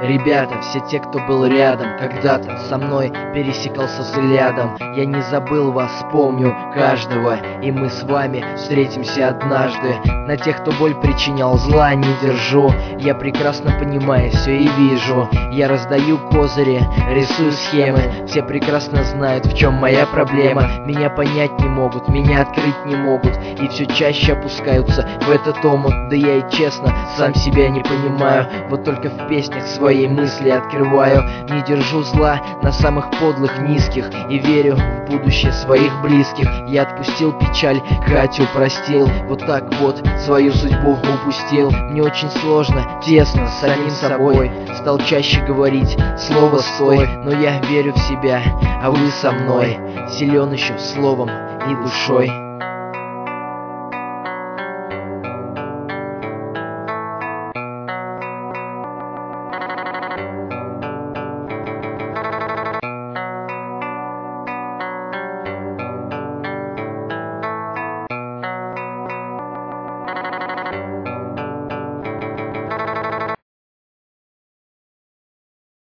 Ребята, все те, кто был рядом, когда-то со мной пересекался взглядом. Я не забыл вас, помню каждого, и мы с вами встретимся однажды. На тех, кто боль причинял, зла не держу. Я прекрасно понимаю все и вижу. Я раздаю козыри, рисую схемы. Все прекрасно знают, в чем моя проблема. Меня понять не могут, меня открыть не могут, и все чаще опускаются в этот омут. Да я и честно сам себя не понимаю. Вот только в песнях своей мысли открываю. Не держу зла на самых подлых, низких, и верю в будущее своих близких. Я отпустил печаль, Катю простил. Вот так вот свою судьбу упустил. Мне очень сложно, тесно с самим собой. Стал чаще говорить слово «стой», но я верю в себя, а вы со мной. Силен еще словом и душой.